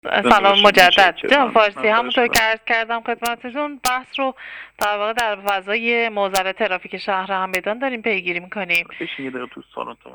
سلام مجدد جناب فارسی. من همونطور که عرض کردم خدمتتون، بحث رو در واقع در فضای معضل ترافیک شهر همدان داریم پیگیری میکنیم. بشین یه دقیقه تو سالن تا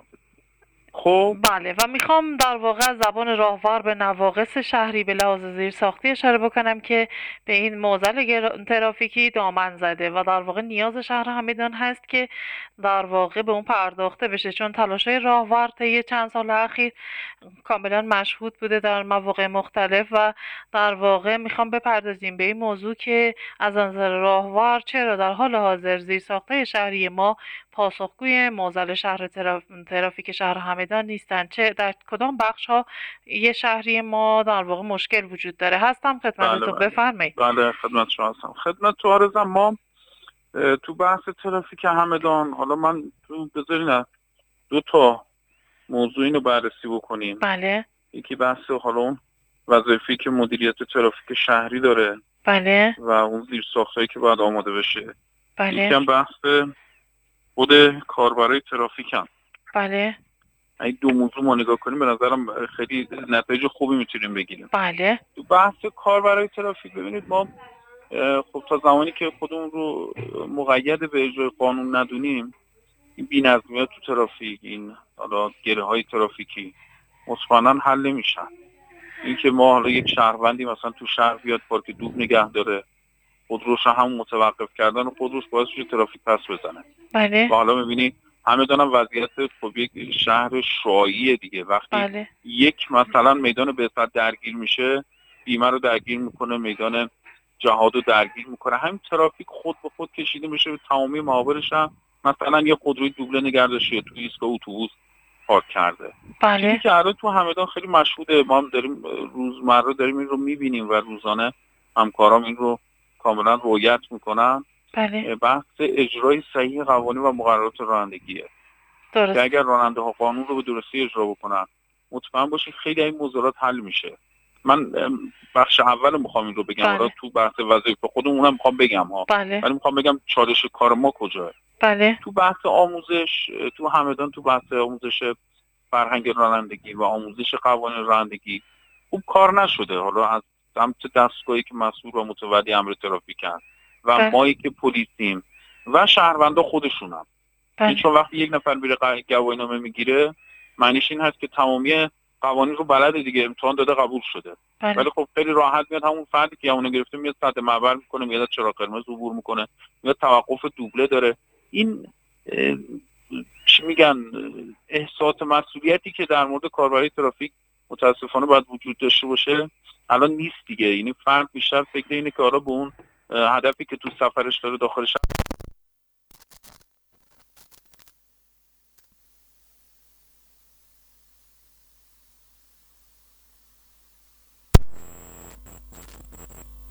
خب بله، و میخوام در واقع از زبان راهوار به نواقص شهری به لحاظ زیرساختی اشاره بکنم که به این معضل ترافیکی دامن زده و در واقع نیاز شهر همدان هست که در واقع به اون پرداخته بشه، چون تلاش‌های راهوار طی چند سال اخیر کاملا مشهود بوده در مواقع مختلف و در واقع میخوام بپردازیم به این موضوع که از نظر راهوار چرا در حال حاضر زیرساخت‌های شهری ما پاسخگوی معضل ترافیک شهر همدان نیستند، چه در کدام بخش ها یه شهری ما در واقع مشکل وجود داره. هستم خدمتتون، بفرمایید. بله خدمت شما هستم. خدمت تو عرضم. ما تو بحث ترافیک همدان، حالا من بذارین دو تا موضوع اینو بررسی بکنیم. بله. یکی بحث حالا اون وظایفی که مدیریت ترافیک شهری داره، بله، و اون زیرساختایی که باید آماده بشه. بله، یکی هم بحث خود کاربرای ترافیک هم. بله. این دو موضوع ما نگاه کنیم به نظرم خیلی نتایج خوبی میتونیم بگیریم. بله. تو بحث کاربرای ترافیک ببینید، ما خب تا زمانی که خودمون رو مقید به اجرای قانون ندونیم، این بی‌نظمی‌ها تو ترافیک، این حالا گره‌های ترافیکی مطمئنا حل نمیشن. این که ما حالا یک شهروندی مثلا تو شهر بیاد پارک دوب نگه داره، خودروش هم متوقف کردن و خودروش باعث میشه ترافیک پس بزنه. بله. و حالا می‌بینی همه دانم وضعیت خب یک شهر شایعه دیگه، وقتی بله. یک مثلا میدان بعثت درگیر میشه، بیمه رو درگیر میکنه، میدان جهاد رو درگیر میکنه، همین ترافیک خود به خود کشیده میشه به تمامی محاورش. هم مثلا یه خودروی دوبله نگه داشته تو ایستگاه اتوبوس پارک کرده. بله. چیزی که الان تو همدان خیلی مشهوده، ما هم داریم روزمره داریم این رو میبینیم و روزانه همکارام این رو کاملا رعایت میکنن. بله. بحث اجرای صحیح قوانین و مقررات رانندگیه. درست. که اگر راننده ها قانون رو به درستی اجرا بکنن، مطمئن باشید خیلی این موضوعات حل میشه. من بخش اول میخوام این رو بگم. بله. تو بحث وظایف خودمونم میخوام بگم ها. بله. ولی میخوام بگم چالش کار ما کجاست. بله. تو بحث آموزش تو همدان، تو بحث آموزش فرهنگ رانندگی و آموزش قوانین رانندگی خوب کار نشده. حالا از سمت دستگاهی که مسئول و متولی امر ترافیک هست و بله. مایی که پلیسیم و شهروندا خودشونم. بله. چون وقتی یک نفر میره گواهینامه میگیره، معنیش این هست که تمامی قوانین رو بلده دیگه، امتحان داده قبول شده. بله. ولی خب خیلی راحت میاد همون فردی که اونو گرفته میاد سد معبر میکنه، میاد چراغ قرمز عبور میکنه، میاد توقف دوبله داره. این چی میگن، احساس مسئولیتی که در مورد کاربری ترافیک متاسفانه باید وجود داشته باشه الان نیست دیگه. یعنی فرد بیشتر فکر اینه که حالا به اون هدفی که تو سفرش داره داخل